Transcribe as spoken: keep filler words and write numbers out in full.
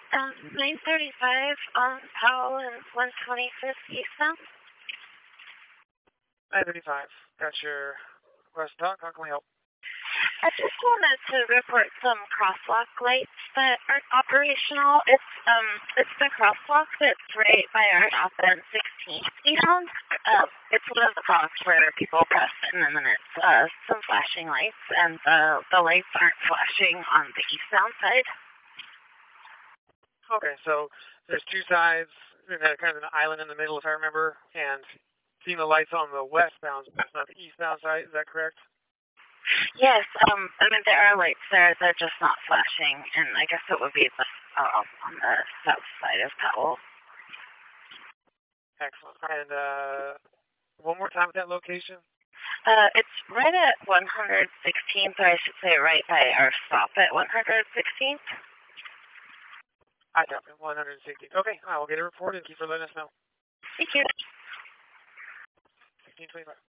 Um, nine thirty-five on Powell and one twenty-fifth eastbound. nine thirty-five. Got your request, Doc. How can we help? I just wanted to report some crosswalk lights that aren't operational. It's um, it's the crosswalk that's right by our stop at sixteenth eastbound. Um, it's one of the spots where people press in, and then it's uh, some flashing lights, and the the lights aren't flashing on the eastbound side. Okay, so there's two sides, and kind of an island in the middle, if I remember, and seeing the lights on the westbound, but not the eastbound side. Is that correct? Yes, um, I mean, there are lights there, they're just not flashing, and I guess it would be the, uh, on the south side of Powell. Excellent. And uh, one more time at that location? Uh, it's right at one hundred sixteenth, or I should say right by our stop at one hundred sixteenth. I got it, one hundred sixteenth. Okay, I will get a report and keep for letting us know. Thank you. sixteen twenty-five.